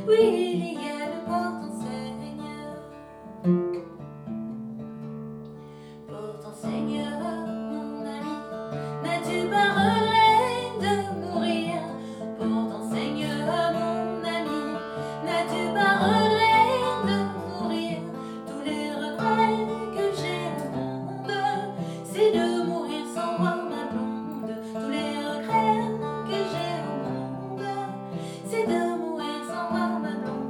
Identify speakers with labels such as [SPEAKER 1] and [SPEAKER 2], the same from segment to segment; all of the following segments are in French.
[SPEAKER 1] Oui, il y a le porte-enseigne. Porte-enseigne, mon ami, n'as-tu pas regret de mourir? Porte-enseigne, mon ami, n'as-tu pas regret de mourir? Tous les regrets que j'ai au monde, c'est de mourir sans voir ma blonde. Tous les regrets que j'ai au monde, c'est de mourir sans voir ma blonde.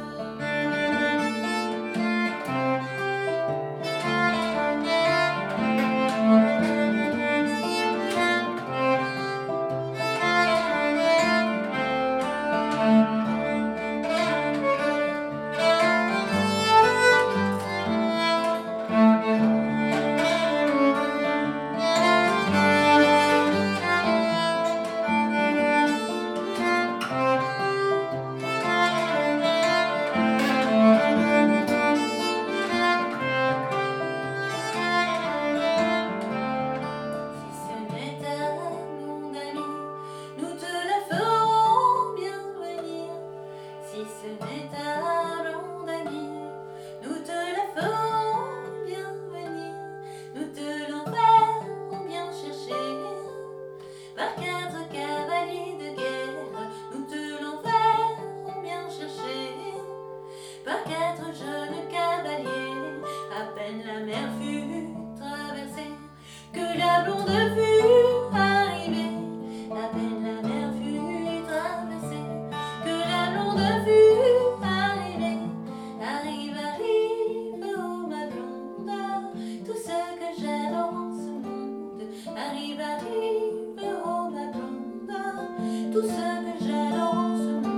[SPEAKER 1] Si ce n'est ta blonde amie, nous te la ferons bien venir. Nous te l'enverrons bien chercher par 4 cavaliers de guerre. Nous te l'enverrons bien chercher par 4 jeunes cavaliers. À peine la mer fut traversée que la blonde fut arrivée. À peine la mer fut traversée que la blonde fut arrivée. Arrive, arrive, oh ma blonde, tout ce que j'adore en ce monde. Arrive, arrive, oh ma blonde, tout ce que j'adore en ce monde.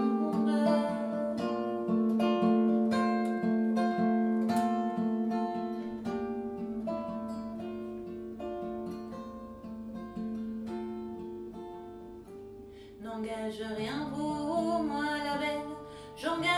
[SPEAKER 1] N'engage rien pour moi la belle, j'engage